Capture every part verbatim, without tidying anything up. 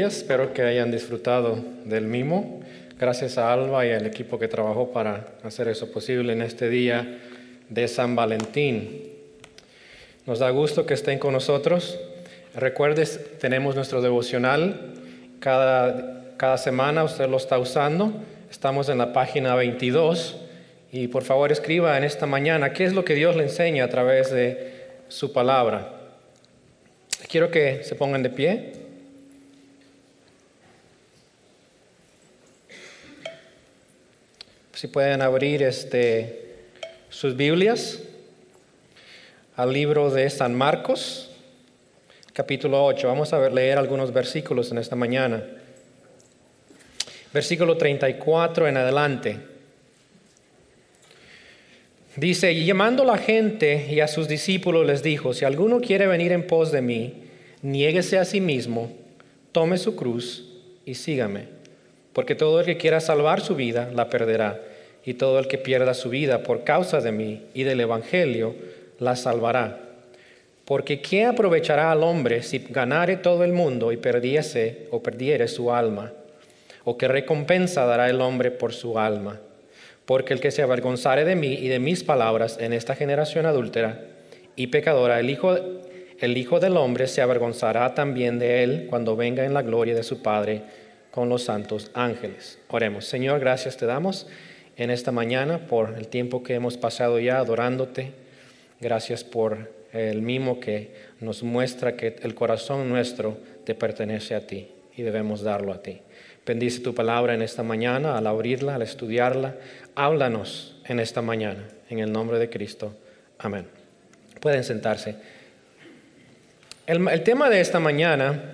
Biblias. Espero que hayan disfrutado del mimo. Gracias a Alba y al equipo que trabajó para hacer eso posible en este día de San Valentín. Nos da gusto que estén con nosotros. Recuerdes, tenemos nuestro devocional. Cada, cada semana usted lo está usando. Estamos en la página veintidós. Y por favor escriba en esta mañana qué es lo que Dios le enseña a través de su palabra. Quiero que se pongan de pie. Si pueden abrir este, sus Biblias al libro de San Marcos, capítulo ocho. Vamos a ver, leer algunos versículos en esta mañana. Versículo treinta y cuatro en adelante. Dice, y llamando a la gente y a sus discípulos les dijo, si alguno quiere venir en pos de mí, niéguese a sí mismo, tome su cruz y sígame. Porque todo el que quiera salvar su vida, la perderá. Y todo el que pierda su vida por causa de mí y del evangelio, la salvará. Porque ¿qué aprovechará al hombre si ganare todo el mundo y perdiese o perdiere su alma? ¿O qué recompensa dará el hombre por su alma? Porque el que se avergonzare de mí y de mis palabras en esta generación adúltera y pecadora, el Hijo, el Hijo del Hombre se avergonzará también de él cuando venga en la gloria de su Padre con los santos ángeles. Oremos. Señor, gracias te damos en esta mañana por el tiempo que hemos pasado ya adorándote. Gracias por el mimo que nos muestra que el corazón nuestro te pertenece a ti y debemos darlo a ti. Bendice tu palabra en esta mañana, al abrirla, al estudiarla. Háblanos en esta mañana, en el nombre de Cristo. Amén. Pueden sentarse. El, el tema de esta mañana,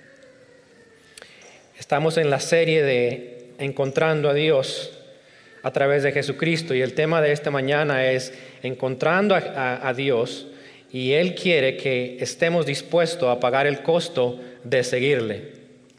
estamos en la serie de Encontrando a Dios a través de Jesucristo, y el tema de esta mañana es Encontrando a, a, a Dios, y Él quiere que estemos dispuestos a pagar el costo de seguirle.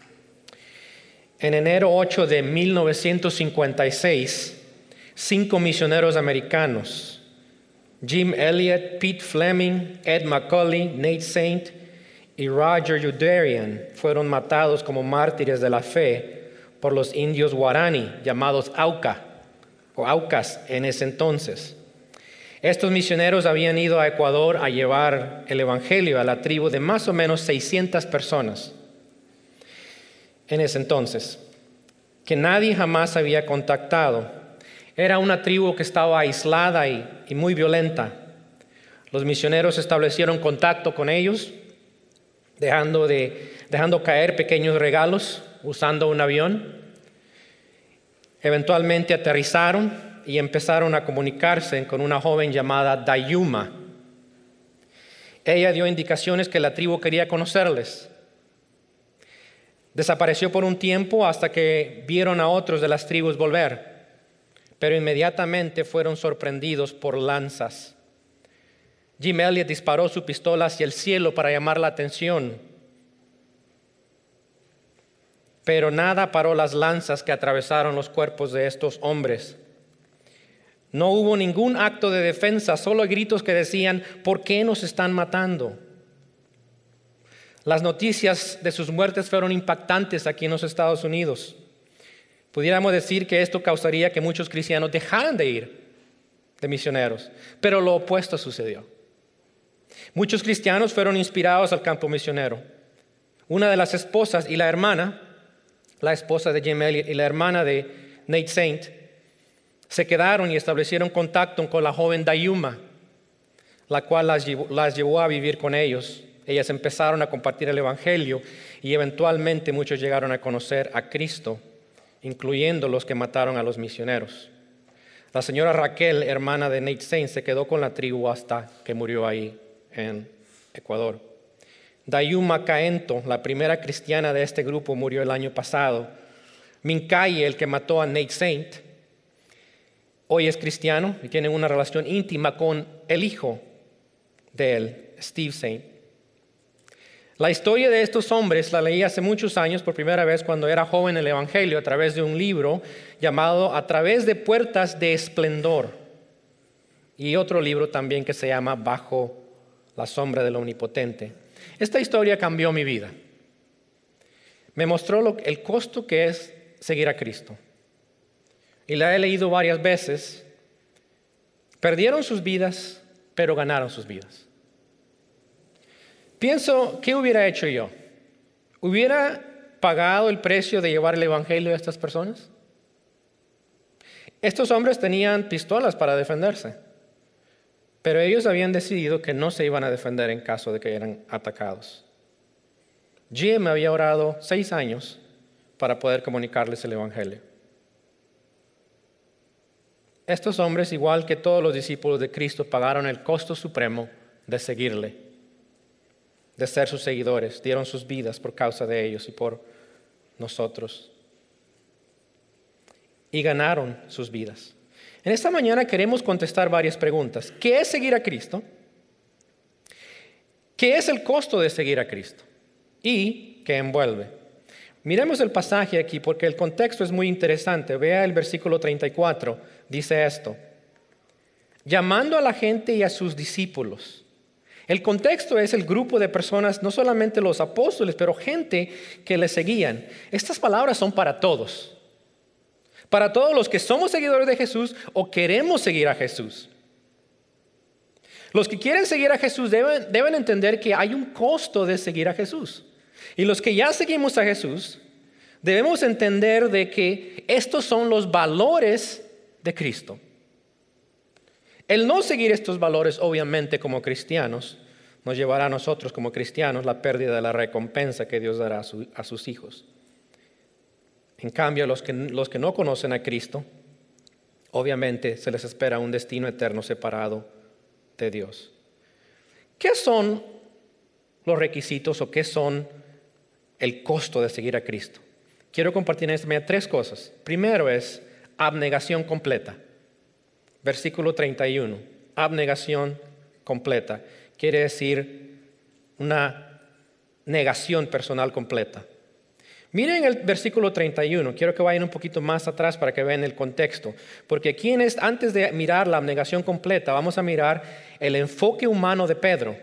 En enero ocho de mil novecientos cincuenta y seis, cinco misioneros americanos, Jim Elliot, Pete Fleming, Ed McCully, Nate Saint y Roger Youderian, fueron matados como mártires de la fe por los indios Guarani, llamados Auca, o Aucas en ese entonces. Estos misioneros habían ido a Ecuador a llevar el evangelio a la tribu de más o menos seiscientas personas. En ese entonces, que nadie jamás había contactado. Era una tribu que estaba aislada y, y muy violenta. Los misioneros establecieron contacto con ellos, dejando, de, dejando caer pequeños regalos, usando un avión. Eventualmente aterrizaron y empezaron a comunicarse con una joven llamada Dayuma. Ella dio indicaciones que la tribu quería conocerles. Desapareció por un tiempo hasta que vieron a otros de las tribus volver, pero inmediatamente fueron sorprendidos por lanzas. Jim Elliot disparó su pistola hacia el cielo para llamar la atención, pero nada paró las lanzas que atravesaron los cuerpos de estos hombres. No hubo ningún acto de defensa, solo gritos que decían, ¿por qué nos están matando? Las noticias de sus muertes fueron impactantes aquí en los Estados Unidos. Pudiéramos decir que esto causaría que muchos cristianos dejaran de ir de misioneros, pero lo opuesto sucedió. Muchos cristianos fueron inspirados al campo misionero. Una de las esposas y la hermana, la esposa de Jim Elliot y la hermana de Nate Saint, se quedaron y establecieron contacto con la joven Dayuma, la cual las llevó, las llevó a vivir con ellos. Ellas empezaron a compartir el evangelio y eventualmente muchos llegaron a conocer a Cristo, incluyendo los que mataron a los misioneros. La señora Raquel, hermana de Nate Saint, se quedó con la tribu hasta que murió ahí en Ecuador. Dayuma Caento, la primera cristiana de este grupo, murió el año pasado. Mincaye, el que mató a Nate Saint, hoy es cristiano y tiene una relación íntima con el hijo de él, Steve Saint. La historia de estos hombres la leí hace muchos años por primera vez cuando era joven en el Evangelio a través de un libro llamado A través de puertas de esplendor, y otro libro también que se llama Bajo la sombra del Omnipotente. Esta historia cambió mi vida. me mostró lo, el costo que es seguir a Cristo. Y la he leído varias veces. Perdieron sus vidas, pero ganaron sus vidas. Pienso, ¿qué hubiera hecho yo? ¿Hubiera pagado el precio de llevar el evangelio a estas personas? Estos hombres tenían pistolas para defenderse, pero ellos habían decidido que no se iban a defender en caso de que eran atacados. Jim había orado seis años para poder comunicarles el evangelio. Estos hombres, igual que todos los discípulos de Cristo, pagaron el costo supremo de seguirle, de ser sus seguidores. Dieron sus vidas por causa de ellos y por nosotros. Y ganaron sus vidas. En esta mañana queremos contestar varias preguntas. ¿Qué es seguir a Cristo? ¿Qué es el costo de seguir a Cristo? ¿Y qué envuelve? Miremos el pasaje aquí porque el contexto es muy interesante. Vea el versículo treinta y cuatro. Dice esto: llamando a la gente y a sus discípulos. El contexto es el grupo de personas, no solamente los apóstoles, pero gente que le seguían. Estas palabras son para todos. Para todos los que somos seguidores de Jesús o queremos seguir a Jesús. Los que quieren seguir a Jesús deben, deben entender que hay un costo de seguir a Jesús. Y los que ya seguimos a Jesús, debemos entender de que estos son los valores de Cristo. El no seguir estos valores, obviamente, como cristianos, nos llevará a nosotros como cristianos la pérdida de la recompensa que Dios dará a, su, a sus hijos. En cambio, los que, los que no conocen a Cristo, obviamente se les espera un destino eterno separado de Dios. ¿Qué son los requisitos o qué son el costo de seguir a Cristo? Quiero compartir en esta mañana tres cosas. Primero es abnegación completa. Versículo treinta y uno. Abnegación completa. Quiere decir una negación personal completa. Miren el versículo treinta y uno. Quiero que vayan un poquito más atrás para que vean el contexto. Porque aquí en este, antes de mirar la abnegación completa, vamos a mirar el enfoque humano de Pedro.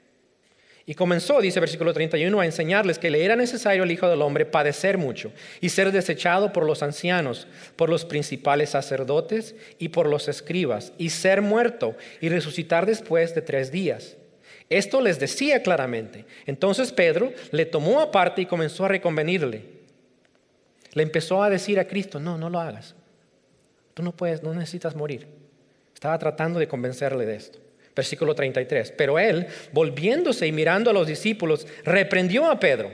Y comenzó, dice versículo treinta y uno, a enseñarles que le era necesario al Hijo del Hombre padecer mucho y ser desechado por los ancianos, por los principales sacerdotes y por los escribas, y ser muerto y resucitar después de tres días. Esto les decía claramente. Entonces Pedro le tomó aparte y comenzó a reconvenirle. Le empezó a decir a Cristo: no, no lo hagas. Tú no puedes, no necesitas morir. Estaba tratando de convencerle de esto. Versículo treinta y tres. Pero él, volviéndose y mirando a los discípulos, reprendió a Pedro.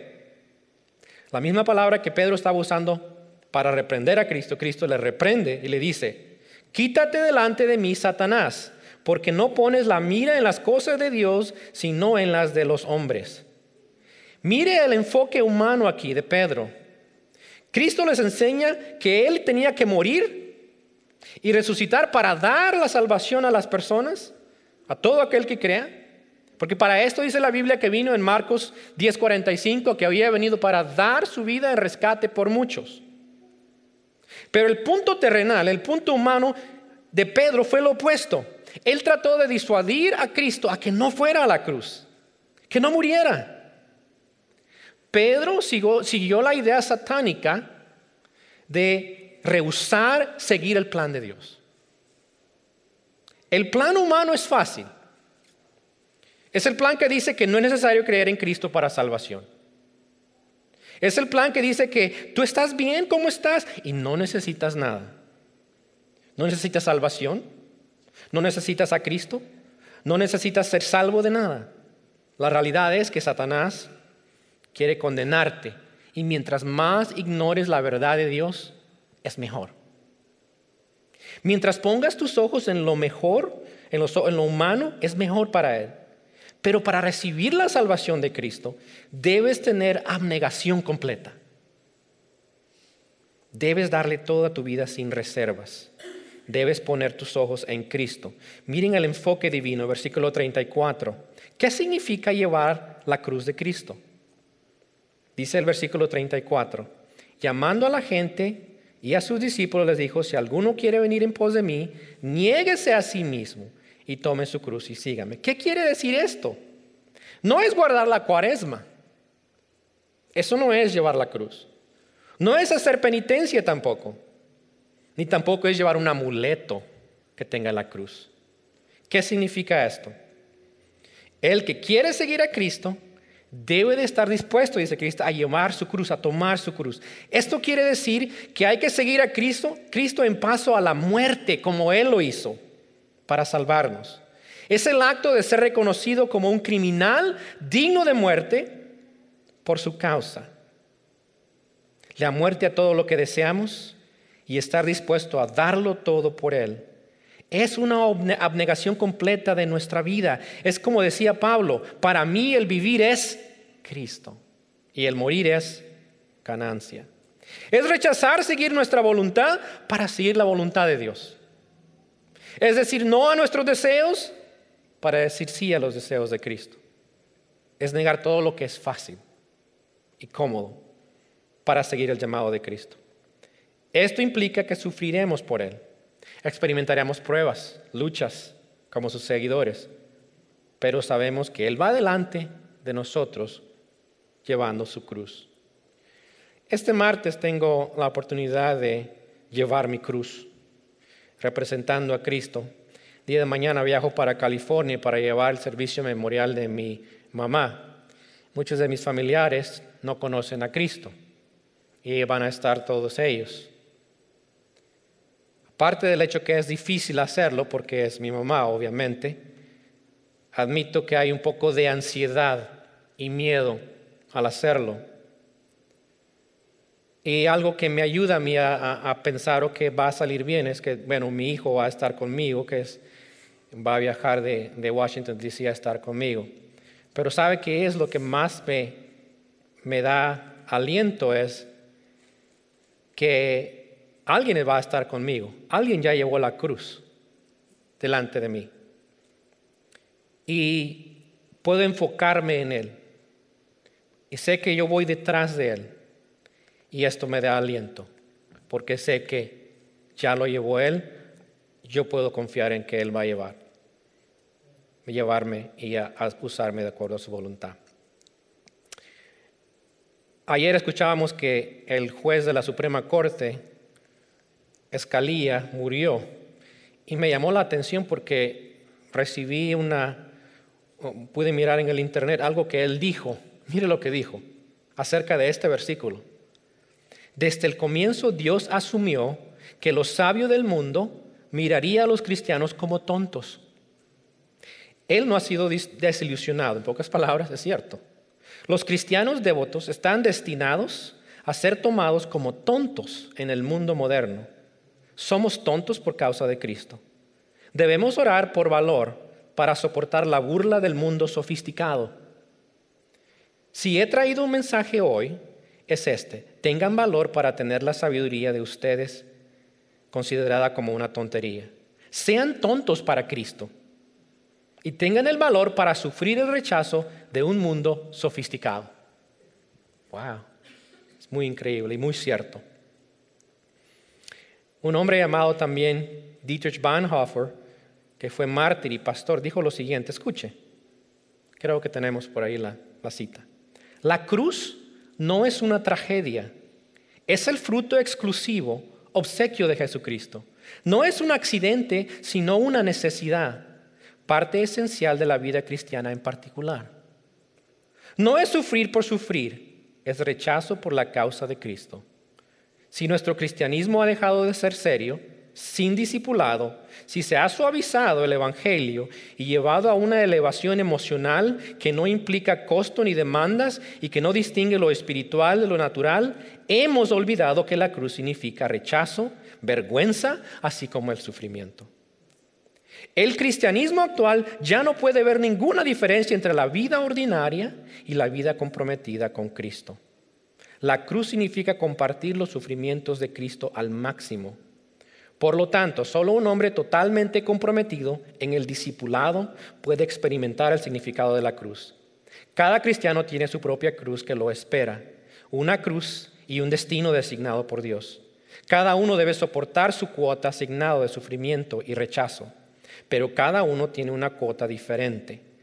La misma palabra que Pedro estaba usando para reprender a Cristo, Cristo le reprende y le dice: quítate delante de mí, Satanás, porque no pones la mira en las cosas de Dios, sino en las de los hombres. Mire el enfoque humano aquí de Pedro. Cristo les enseña que él tenía que morir y resucitar para dar la salvación a las personas, a todo aquel que crea. Porque para esto dice la Biblia que vino en Marcos diez cuarenta y cinco, que había venido para dar su vida en rescate por muchos. Pero el punto terrenal, el punto humano de Pedro fue lo opuesto. Él trató de disuadir a Cristo a que no fuera a la cruz, que no muriera. Pedro siguió, siguió la idea satánica de rehusar seguir el plan de Dios. El plan humano es fácil. Es el plan que dice que no es necesario creer en Cristo para salvación. Es el plan que dice que tú estás bien como estás y no necesitas nada. No necesitas salvación. No necesitas a Cristo. No necesitas ser salvo de nada. La realidad es que Satanás quiere condenarte. Y mientras más ignores la verdad de Dios, es mejor. Mientras pongas tus ojos en lo mejor, en lo, en lo humano, es mejor para él. Pero para recibir la salvación de Cristo, debes tener abnegación completa. Debes darle toda tu vida sin reservas. Debes poner tus ojos en Cristo. Miren el enfoque divino, versículo treinta y cuatro. ¿Qué significa llevar la cruz de Cristo? Dice el versículo treinta y cuatro. Llamando a la gente y a sus discípulos les dijo: si alguno quiere venir en pos de mí, niéguese a sí mismo y tome su cruz y sígame. ¿Qué quiere decir esto? No es guardar la cuaresma. Eso no es llevar la cruz. No es hacer penitencia tampoco. Ni tampoco es llevar un amuleto que tenga la cruz. ¿Qué significa esto? El que quiere seguir a Cristo debe de estar dispuesto, dice Cristo, a llevar su cruz, a tomar su cruz. Esto quiere decir que hay que seguir a Cristo, Cristo en paso a la muerte, como Él lo hizo, para salvarnos. Es el acto de ser reconocido como un criminal digno de muerte por su causa. La muerte a todo lo que deseamos y estar dispuesto a darlo todo por Él. Es una abnegación completa de nuestra vida. Es como decía Pablo, para mí el vivir es Cristo y el morir es ganancia. Es rechazar seguir nuestra voluntad para seguir la voluntad de Dios. Es decir no a nuestros deseos para decir sí a los deseos de Cristo. Es negar todo lo que es fácil y cómodo para seguir el llamado de Cristo. Esto implica que sufriremos por Él. Experimentaremos pruebas, luchas como sus seguidores, pero sabemos que Él va delante de nosotros llevando su cruz. Este martes tengo la oportunidad de llevar mi cruz, representando a Cristo. Día de mañana viajo para California para llevar el servicio memorial de mi mamá. Muchos de mis familiares no conocen a Cristo y van a estar todos ellos. Aparte del hecho que es difícil hacerlo, porque es mi mamá, obviamente, admito que hay un poco de ansiedad y miedo al hacerlo. Y algo que me ayuda a mí a, a, a pensar o que va a salir bien es que, bueno, mi hijo va a estar conmigo, que es, va a viajar de, de Washington D C a estar conmigo. Pero ¿sabe qué es lo que más me, me da aliento? Es que alguien va a estar conmigo. Alguien ya llevó la cruz delante de mí. Y puedo enfocarme en Él. Y sé que yo voy detrás de Él. Y esto me da aliento. Porque sé que ya lo llevó Él. Yo puedo confiar en que Él va a llevar. Llevarme y a, a usarme de acuerdo a su voluntad. Ayer escuchábamos que el juez de la Suprema Corte, Scalia, murió, y me llamó la atención porque recibí una, pude mirar en el internet algo que él dijo. Mire lo que dijo acerca de este versículo. Desde el comienzo Dios asumió que los sabios del mundo miraría a los cristianos como tontos. Él no ha sido desilusionado, en pocas palabras, es cierto. Los cristianos devotos están destinados a ser tomados como tontos en el mundo moderno. Somos tontos por causa de Cristo. Debemos orar por valor para soportar la burla del mundo sofisticado. Si he traído un mensaje hoy, es este: tengan valor para tener la sabiduría de ustedes considerada como una tontería. Sean tontos para Cristo y tengan el valor para sufrir el rechazo de un mundo sofisticado. Wow, es muy increíble y muy cierto. Un hombre llamado también Dietrich Bonhoeffer, que fue mártir y pastor, dijo lo siguiente. Escuche, creo que tenemos por ahí la, la cita. La cruz no es una tragedia, es el fruto exclusivo, obsequio de Jesucristo. No es un accidente, sino una necesidad, parte esencial de la vida cristiana en particular. No es sufrir por sufrir, es rechazo por la causa de Cristo. Si nuestro cristianismo ha dejado de ser serio, sin discipulado, si se ha suavizado el evangelio y llevado a una elevación emocional que no implica costo ni demandas y que no distingue lo espiritual de lo natural, hemos olvidado que la cruz significa rechazo, vergüenza, así como el sufrimiento. El cristianismo actual ya no puede ver ninguna diferencia entre la vida ordinaria y la vida comprometida con Cristo. La cruz significa compartir los sufrimientos de Cristo al máximo. Por lo tanto, solo un hombre totalmente comprometido en el discipulado puede experimentar el significado de la cruz. Cada cristiano tiene su propia cruz que lo espera, una cruz y un destino designado por Dios. Cada uno debe soportar su cuota asignada de sufrimiento y rechazo, pero cada uno tiene una cuota diferente.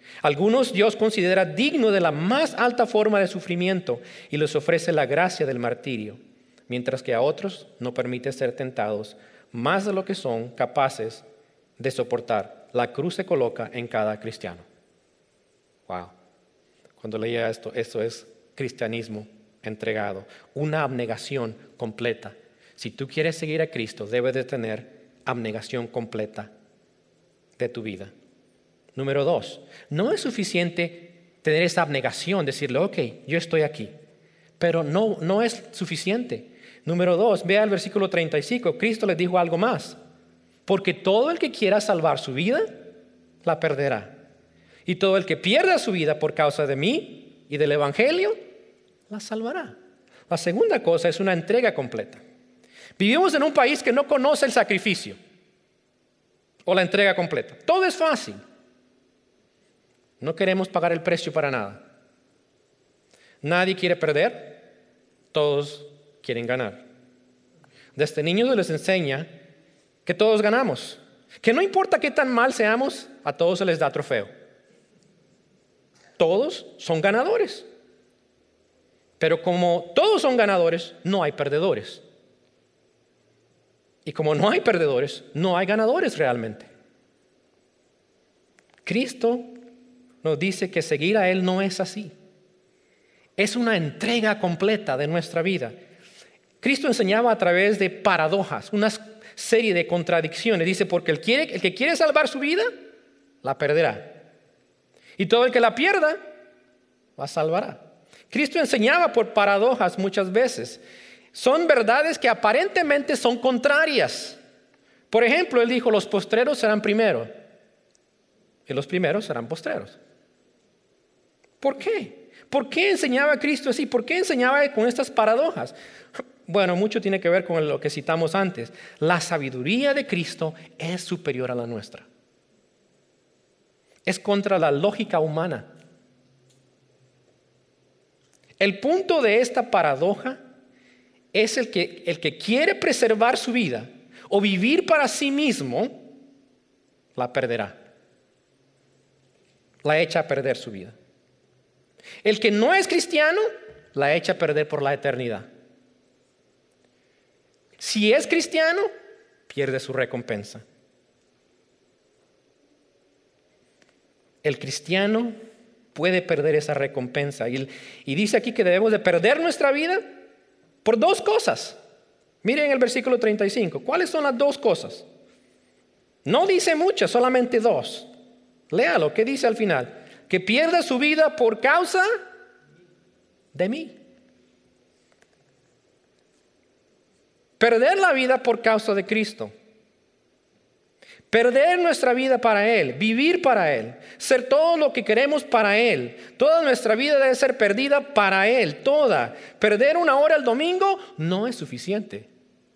Algunos Dios considera dignos de la más alta forma de sufrimiento y les ofrece la gracia del martirio, mientras que a otros no permite ser tentados más de lo que son capaces de soportar. La cruz se coloca en cada cristiano. Wow. Cuando leía esto, esto es cristianismo entregado, una abnegación completa. Si tú quieres seguir a Cristo, debes de tener abnegación completa de tu vida. Número dos, no es suficiente tener esa abnegación, decirle, ok, yo estoy aquí, pero no, no es suficiente. Número dos, vea el versículo treinta y cinco, Cristo les dijo algo más, porque todo el que quiera salvar su vida, la perderá. Y todo el que pierda su vida por causa de mí y del Evangelio, la salvará. La segunda cosa es una entrega completa. Vivimos en un país que no conoce el sacrificio o la entrega completa. Todo es fácil. No queremos pagar el precio para nada. Nadie quiere perder, todos quieren ganar. Desde niños se les enseña que todos ganamos, que no importa qué tan mal seamos, a todos se les da trofeo. Todos son ganadores. Pero como todos son ganadores, no hay perdedores. Y como no hay perdedores, no hay ganadores realmente. Cristo nos dice que seguir a Él no es así. Es una entrega completa de nuestra vida. Cristo enseñaba a través de paradojas, una serie de contradicciones. Dice, porque el, quiere, el que quiere salvar su vida, la perderá. Y todo el que la pierda, la salvará. Cristo enseñaba por paradojas muchas veces. Son verdades que aparentemente son contrarias. Por ejemplo, Él dijo, los postreros serán primero y los primeros serán postreros. ¿Por qué? ¿Por qué enseñaba Cristo así? ¿Por qué enseñaba con estas paradojas? Bueno, mucho tiene que ver con lo que citamos antes. La sabiduría de Cristo es superior a la nuestra. Es contra la lógica humana. El punto de esta paradoja es el que, el que quiere preservar su vida o vivir para sí mismo, la perderá. La echa a perder su vida. El que no es cristiano, la echa a perder por la eternidad. Si es cristiano, pierde su recompensa. El cristiano puede perder esa recompensa. Y, y dice aquí que debemos de perder nuestra vida por dos cosas. Miren el versículo treinta y cinco. ¿Cuáles son las dos cosas? No dice muchas, solamente dos. Léalo, ¿qué dice al final? Que pierda su vida por causa de mí. Perder la vida por causa de Cristo. Perder nuestra vida para Él, vivir para Él, ser todo lo que queremos para Él. Toda nuestra vida debe ser perdida para Él, toda. Perder una hora el domingo no es suficiente.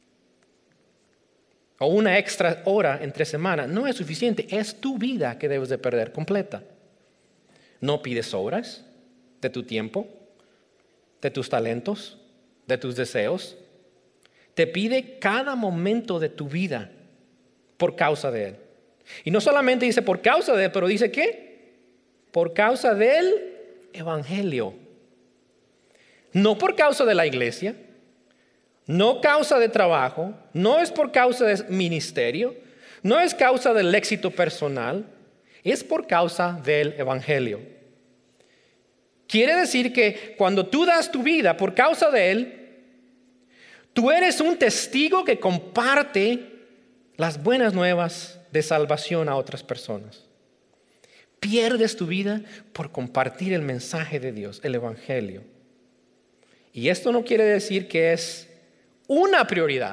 O una extra hora entre semana no es suficiente. Es tu vida que debes de perder completa. No pides obras de tu tiempo, de tus talentos, de tus deseos. Te pide cada momento de tu vida por causa de Él. Y no solamente dice por causa de Él, pero dice ¿qué? Por causa del Evangelio. No por causa de la iglesia, no causa de trabajo, no es por causa de ministerio, no es causa del éxito personal, es por causa del Evangelio. Quiere decir que cuando tú das tu vida por causa de Él, tú eres un testigo que comparte las buenas nuevas de salvación a otras personas. Pierdes tu vida por compartir el mensaje de Dios, el Evangelio. Y esto no quiere decir que es una prioridad.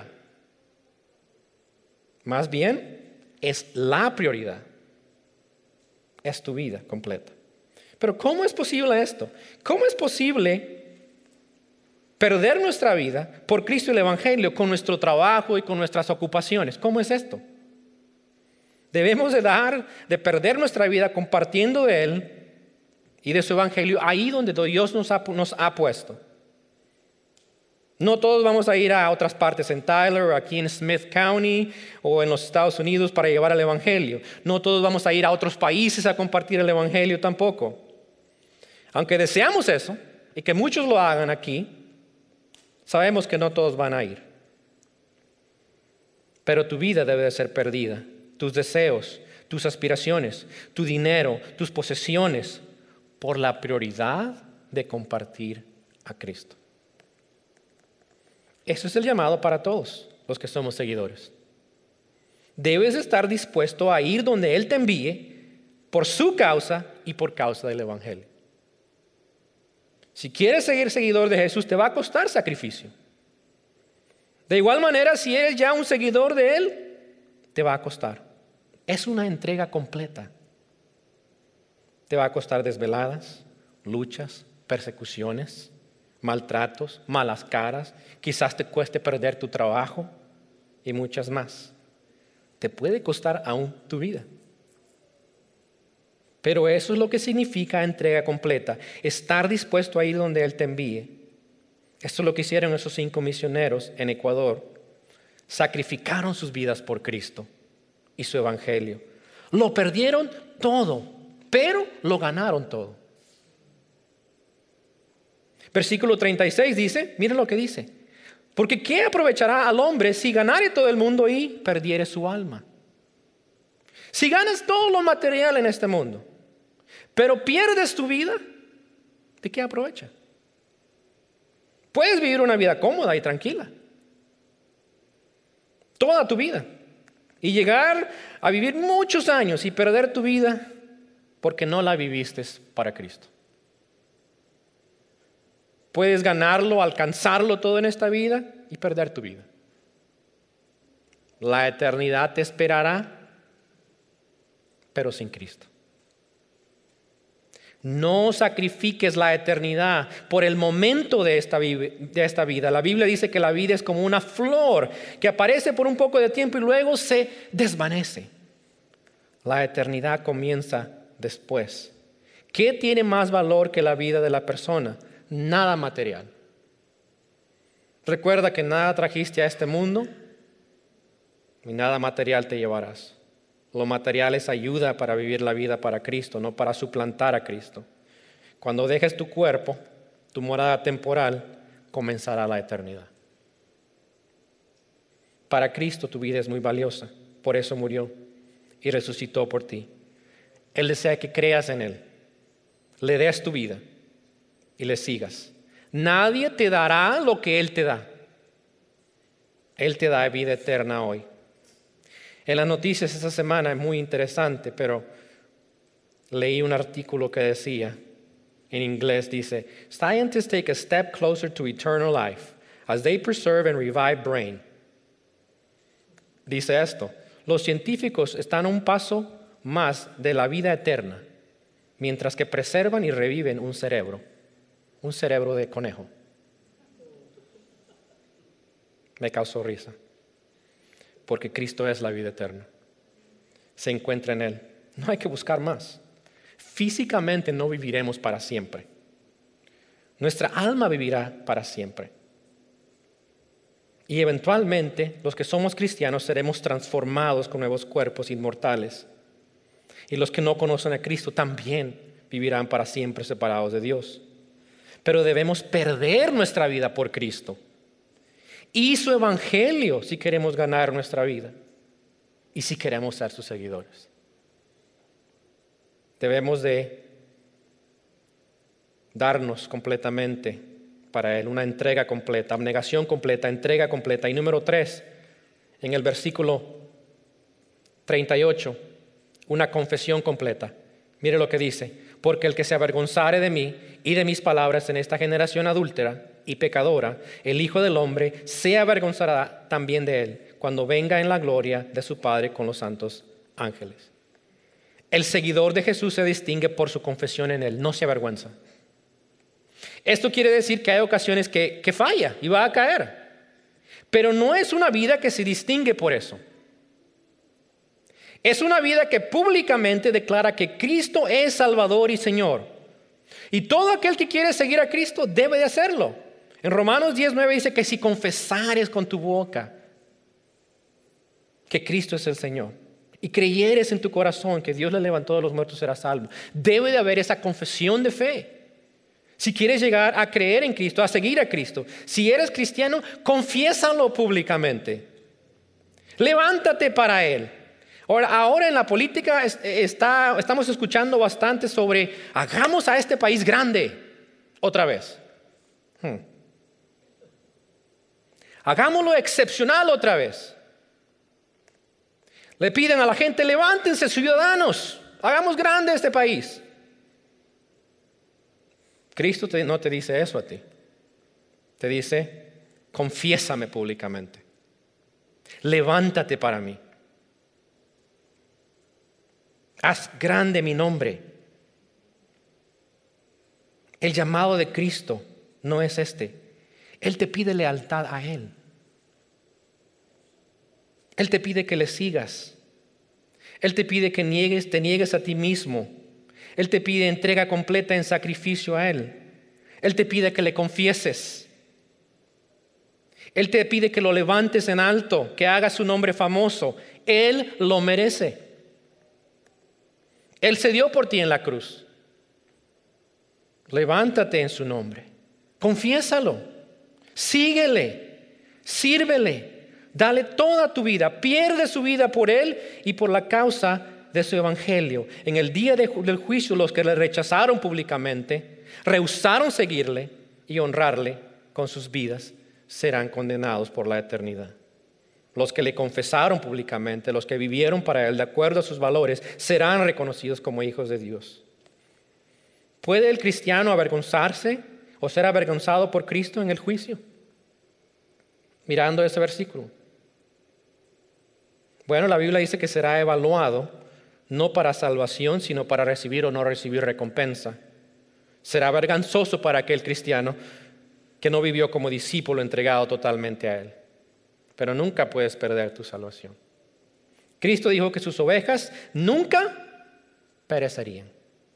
Más bien, es la prioridad. Es tu vida completa. Pero ¿cómo es posible esto? ¿Cómo es posible perder nuestra vida por Cristo y el Evangelio con nuestro trabajo y con nuestras ocupaciones? ¿Cómo es esto? Debemos de dar, de perder nuestra vida compartiendo de Él y de su Evangelio ahí donde Dios nos ha, nos ha puesto. No todos vamos a ir a otras partes en Tyler o aquí en Smith County o en los Estados Unidos para llevar el Evangelio. No todos vamos a ir a otros países a compartir el Evangelio tampoco. Aunque deseamos eso y que muchos lo hagan aquí, sabemos que no todos van a ir. Pero tu vida debe de ser perdida. Tus deseos, tus aspiraciones, tu dinero, tus posesiones, por la prioridad de compartir a Cristo. Eso es el llamado para todos los que somos seguidores. Debes estar dispuesto a ir donde Él te envíe por su causa y por causa del Evangelio. Si quieres seguir seguidor de Jesús, te va a costar sacrificio. De igual manera, si eres ya un seguidor de Él, te va a costar. Es una entrega completa. Te va a costar desveladas, luchas, persecuciones, maltratos, malas caras, quizás te cueste perder tu trabajo y muchas más. Te puede costar aún tu vida. Pero eso es lo que significa entrega completa, estar dispuesto a ir donde Él te envíe. Esto es lo que hicieron esos cinco misioneros en Ecuador. Sacrificaron sus vidas por Cristo y su Evangelio. Lo perdieron todo, pero lo ganaron todo. Versículo treinta y seis dice, miren lo que dice. Porque ¿qué aprovechará al hombre si ganare todo el mundo y perdiere su alma? Si ganas todo lo material en este mundo, pero pierdes tu vida, ¿de qué aprovecha? Puedes vivir una vida cómoda y tranquila. Toda tu vida. Y llegar a vivir muchos años y perder tu vida porque no la viviste para Cristo. Puedes ganarlo, alcanzarlo todo en esta vida y perder tu vida. La eternidad te esperará, pero sin Cristo. No sacrifiques la eternidad por el momento de esta, de esta vida. La Biblia dice que la vida es como una flor que aparece por un poco de tiempo y luego se desvanece. La eternidad comienza después. ¿Qué tiene más valor que la vida de la persona? Nada material. Recuerda que nada trajiste a este mundo y nada material te llevarás. Lo material es ayuda para vivir la vida para Cristo, no para suplantar a Cristo. Cuando dejes tu cuerpo, tu morada temporal, comenzará la eternidad. Para Cristo tu vida es muy valiosa, por eso murió y resucitó por ti. Él desea que creas en Él, le des tu vida y le sigas. Nadie te dará lo que Él te da. Él te da vida eterna hoy. En las noticias esta semana es muy interesante, pero leí un artículo que decía, en inglés dice, Scientists take a step closer to eternal life as they preserve and revive brain. Dice esto, los científicos están a un paso más de la vida eterna, mientras que preservan y reviven un cerebro, un cerebro de conejo. Me causó risa. Porque Cristo es la vida eterna. Se encuentra en Él. No hay que buscar más. Físicamente no viviremos para siempre. Nuestra alma vivirá para siempre. Y eventualmente los que somos cristianos seremos transformados con nuevos cuerpos inmortales. Y los que no conocen a Cristo también vivirán para siempre separados de Dios. Pero debemos perder nuestra vida por Cristo y su evangelio si queremos ganar nuestra vida y si queremos ser sus seguidores. Debemos de darnos completamente para Él, una entrega completa, abnegación completa, entrega completa. Y número tres, en el versículo treinta y ocho, una confesión completa. Mire lo que dice, porque el que se avergonzare de mí y de mis palabras en esta generación adúltera y pecadora, el Hijo del Hombre se avergonzará también de él cuando venga en la gloria de su Padre con los santos ángeles. El seguidor de Jesús se distingue por su confesión en Él, no se avergüenza. Esto quiere decir que hay ocasiones que, que falla y va a caer, pero no es una vida que se distingue por eso. Es una vida que públicamente declara que Cristo es Salvador y Señor. Y todo aquel que quiere seguir a Cristo debe de hacerlo. En Romanos diez nueve dice que si confesares con tu boca que Cristo es el Señor y creyeres en tu corazón que Dios le levantó de los muertos, serás salvo. Debe de haber esa confesión de fe. Si quieres llegar a creer en Cristo, a seguir a Cristo, si eres cristiano, confiésalo públicamente. Levántate para Él. Ahora, ahora en la política está, estamos escuchando bastante sobre hagamos a este país grande otra vez. Hmm. Hagámoslo excepcional otra vez. Le piden a la gente, levántense ciudadanos, hagamos grande este país. Cristo te, no te dice eso a ti. Te dice, confiésame públicamente. Levántate para mí. Haz grande mi nombre. El llamado de Cristo no es este. Él te pide lealtad a Él. Él te pide que le sigas. Él te pide que niegues, te niegues a ti mismo. Él te pide entrega completa en sacrificio a Él. Él te pide que le confieses. Él te pide que lo levantes en alto, que hagas su nombre famoso. Él lo merece. Él se dio por ti en la cruz. Levántate en su nombre. Confiésalo. Síguele. Sírvele. Dale toda tu vida. Pierde su vida por Él y por la causa de su evangelio. En el día de, del juicio, los que le rechazaron públicamente, rehusaron seguirle y honrarle con sus vidas, serán condenados por la eternidad. Los que le confesaron públicamente, los que vivieron para Él de acuerdo a sus valores, serán reconocidos como hijos de Dios. ¿Puede el cristiano avergonzarse o ser avergonzado por Cristo en el juicio? Mirando ese versículo. Bueno, la Biblia dice que será evaluado no para salvación, sino para recibir o no recibir recompensa. Será vergonzoso para aquel cristiano que no vivió como discípulo entregado totalmente a Él. Pero nunca puedes perder tu salvación. Cristo dijo que sus ovejas nunca perecerían.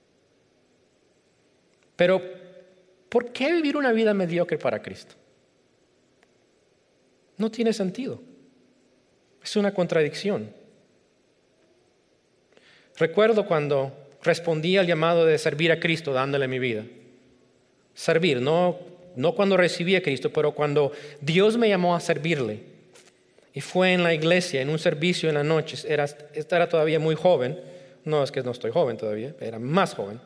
Pero, ¿por qué vivir una vida mediocre para Cristo? No tiene sentido. Es una contradicción. Recuerdo cuando respondí al llamado de servir a Cristo dándole mi vida. Servir, no, no cuando recibí a Cristo, pero cuando Dios me llamó a servirle. Y fue en la iglesia, en un servicio en la noche. Era, esta era todavía muy joven. No, es que no estoy joven todavía, era más joven.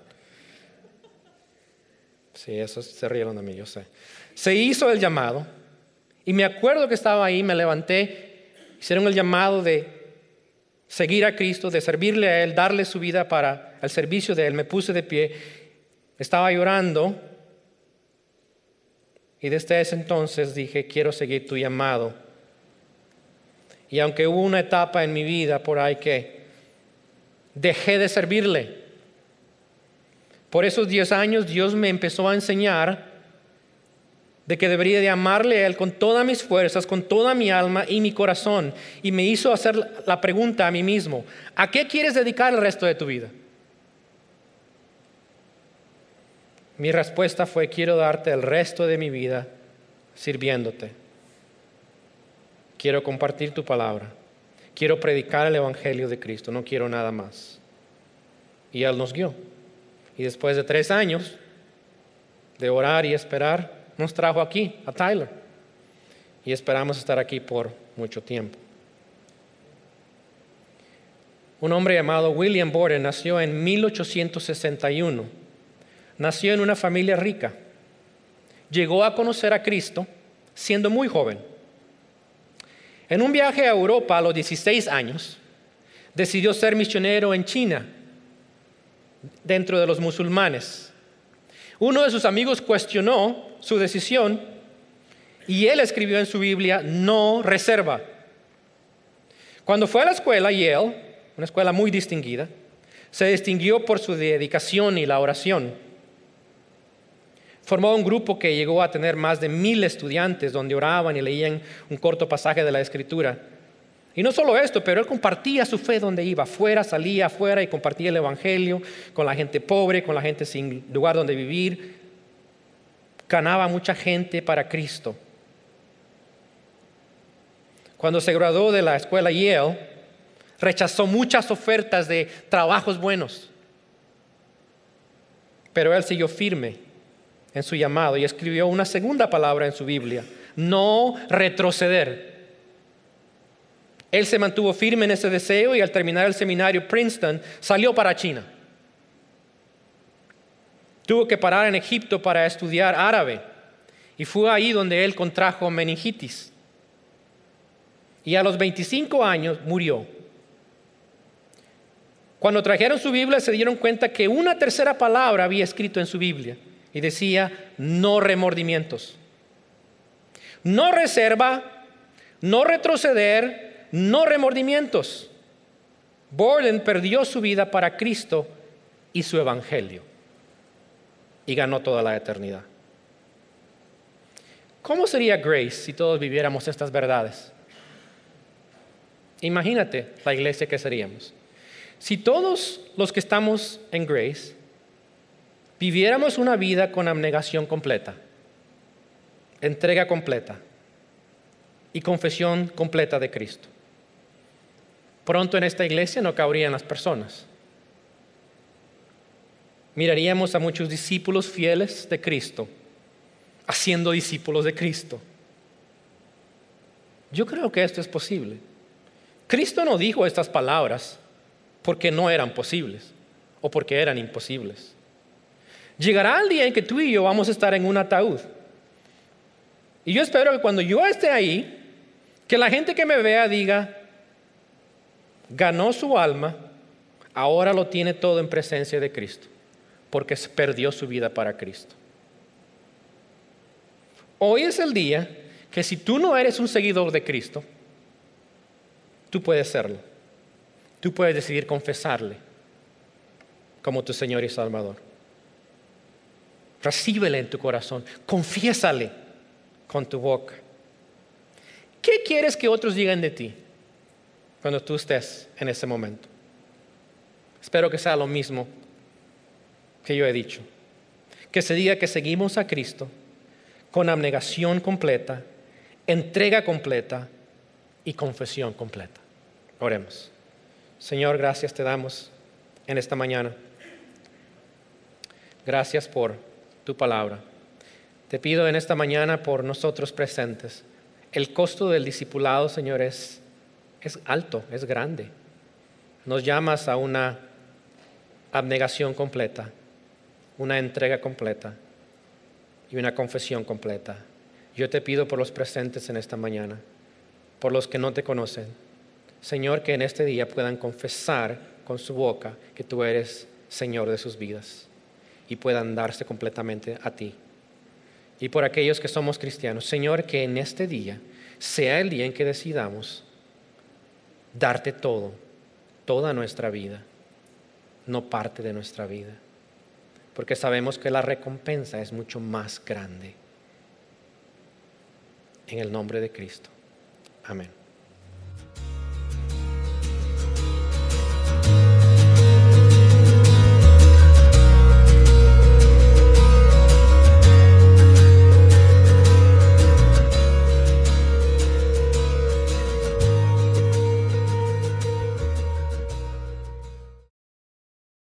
Sí, eso se rieron de mí, yo sé. Se hizo el llamado. Y me acuerdo que estaba ahí, me levanté. Hicieron el llamado de seguir a Cristo, de servirle a Él, darle su vida para el servicio de Él. Me puse de pie, estaba llorando. Y desde ese entonces dije, quiero seguir tu llamado. Y aunque hubo una etapa en mi vida por ahí que dejé de servirle, por esos diez años Dios me empezó a enseñar de que debería de amarle a Él con todas mis fuerzas, con toda mi alma y mi corazón. Y me hizo hacer la pregunta a mí mismo, ¿a qué quieres dedicar el resto de tu vida? Mi respuesta fue, quiero darte el resto de mi vida sirviéndote. Quiero compartir tu palabra. Quiero predicar el evangelio de Cristo. No quiero nada más. Y Él nos guió. Y después de tres años de orar y esperar, nos trajo aquí, a Tyler. Y esperamos estar aquí por mucho tiempo. Un hombre llamado William Borden nació en mil ochocientos sesenta y uno. Nació en una familia rica. Llegó a conocer a Cristo siendo muy joven. En un viaje a Europa a los dieciséis años, decidió ser misionero en China, dentro de los musulmanes. Uno de sus amigos cuestionó su decisión y él escribió en su Biblia, no reserva. Cuando fue a la escuela Yale, una escuela muy distinguida, se distinguió por su dedicación y la oración. Formó un grupo que llegó a tener más de mil estudiantes donde oraban y leían un corto pasaje de la Escritura. Y no solo esto, pero él compartía su fe donde iba, afuera, salía afuera y compartía el evangelio con la gente pobre, con la gente sin lugar donde vivir. ganaba mucha gente para Cristo. Cuando se graduó de la escuela Yale, rechazó muchas ofertas de trabajos buenos. Pero él siguió firme en su llamado y escribió una segunda palabra en su Biblia: no retroceder. Él se mantuvo firme en ese deseo y al terminar el seminario Princeton salió para China. Tuvo que parar en Egipto para estudiar árabe y fue ahí donde él contrajo meningitis. Y a los veinticinco años murió. Cuando trajeron su Biblia se dieron cuenta que una tercera palabra había escrito en su Biblia y decía: no remordimientos. No reserva, no retroceder, no remordimientos. Borden perdió su vida para Cristo y su evangelio y ganó toda la eternidad. ¿Cómo sería Grace si todos viviéramos estas verdades? Imagínate la iglesia que seríamos. Si todos los que estamos en Grace viviéramos una vida con abnegación completa, entrega completa y confesión completa de Cristo, pronto en esta iglesia no cabrían las personas. Miraríamos a muchos discípulos fieles de Cristo haciendo discípulos de Cristo. Yo creo que esto es posible. Cristo no dijo estas palabras porque no eran posibles o porque eran imposibles. Llegará el día en que tú y yo vamos a estar en un ataúd. Y yo espero que cuando yo esté ahí, que la gente que me vea diga: ganó su alma, ahora lo tiene todo en presencia de Cristo, porque perdió su vida para Cristo. Hoy es el día que si tú no eres un seguidor de Cristo, tú puedes serlo. Tú puedes decidir confesarle como tu Señor y Salvador. Recíbele en tu corazón, confiésale con tu boca. ¿Qué quieres que otros digan de ti cuando tú estés en ese momento? Espero que sea lo mismo que yo he dicho. Que se diga que seguimos a Cristo con abnegación completa, entrega completa y confesión completa. Oremos. Señor, gracias te damos en esta mañana. Gracias por tu palabra. Te pido en esta mañana por nosotros presentes. El costo del discipulado, Señor, es, es alto, es grande. Nos llamas a una abnegación completa, una entrega completa y una confesión completa. Yo te pido por los presentes en esta mañana, por los que no te conocen, Señor, que en este día puedan confesar con su boca que tú eres Señor de sus vidas y puedan darse completamente a ti. Y por aquellos que somos cristianos, Señor, que en este día sea el día en que decidamos darte todo, toda nuestra vida, no parte de nuestra vida, porque sabemos que la recompensa es mucho más grande. En el nombre de Cristo. Amén.